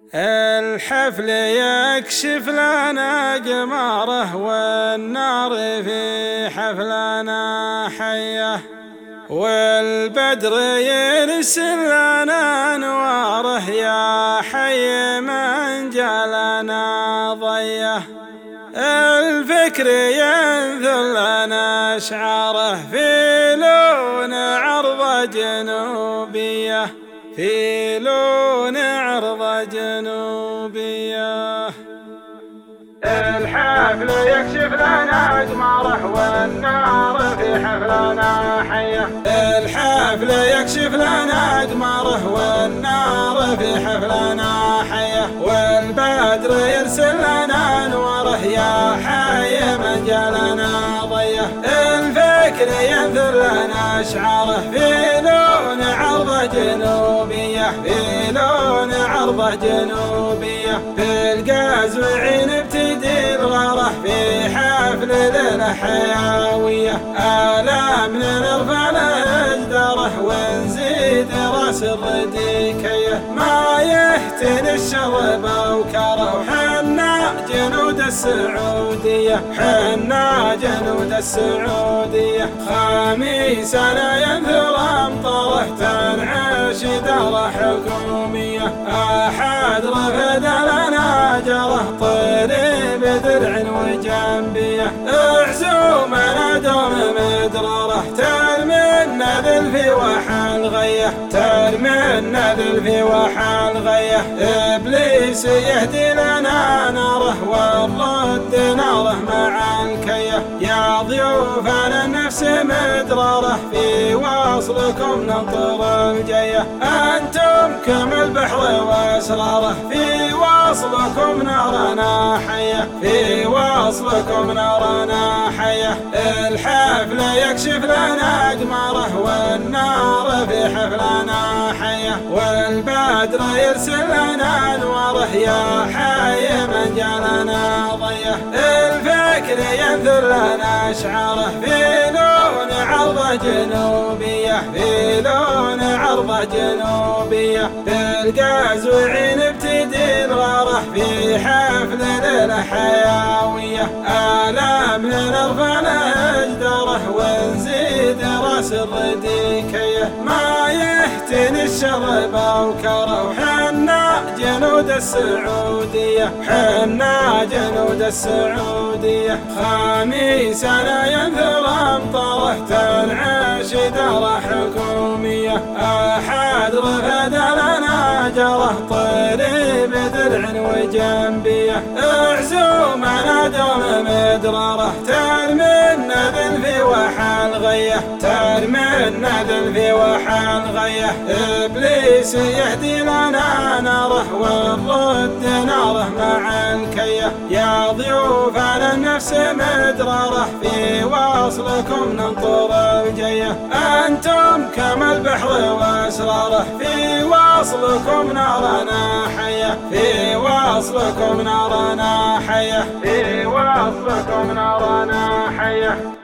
الحفل يكشف لنا قمره والنار في حفلنا حيه، والبدر يرسل لنا انواره يا حي من جالنا ضيه. الفكر ينثر لنا اشعاره في لون عرضه جنوبيه، في لون عرضه جنوبيه. الحفل يكشف لنا أقماره والنار في حفلنا حيه، الحفل يكشف لنا أقماره والنار في حفلنا حيه، والبدر يرسل لنا انواره يا حي من جالنا ضيه. الفكر ينثر لنا اشعاره في لون عرضه جنوبيه، في لون عرضه جنوبيه. في القازوعين ابتدي الغره في حفل ليله حيويه، آلامنا نرفع لأجداره ونزيد راس الرديكيه. ما يهتني الشرب وكره وحنا جنود السعوديه، حنا جنود السعوديه. خميسنا ينثر امطاره تنعش دار حكوميه، احد رفد لنا جره طيري بدرع وجنبيه. عزومنا دوم مدراره ترمي النذل في وحل غيه، ترمي النذل في وحل غيه. ابليس يهدي لنا ناره والرد ناره مع الكيه. يا ضيوفنا النفس مدراره في وصلكم ننطر الجيه. انتم كم البحر واسراره في وصلكم نارنا حيه، في وصلكم نارنا حيه. الحفل يكشف لنا أقماره والنار في حفلنا حيه، والبدر يرسل لنا انواره يا حي من جالنا ضيه. الفكر ينثر لنا اشعاره في لون عرضه جنوبيه، في لون عرضه جنوبيه. في القازوعين ابتدي الغره في حفل ليله حيويه، آلامنا نرفع لأجداره ونزيد راس الرديكيه. ما يهتني الشرب وكره وحنا جنود السعوديه، حنا جنود السعوديه. خميسنا ينثر امطاره تنعش دار حكوميه، احد رفد لنا جره طيري بدرع وجنبيه. عزومنا دوم مدراره ترمي النذل في وحل غيه، ترمي النذل في وحل غيه. ابليس يهدي لنا ناره والرد ناره مع الكيه. يا ضيوفنا النفس مدراره في وصلكم ننطر الجيه. انتم كم البحر واسراره في وصلكم نارنا حيه، في وصلكم نارنا حيه، في وصلكم نارنا حيه.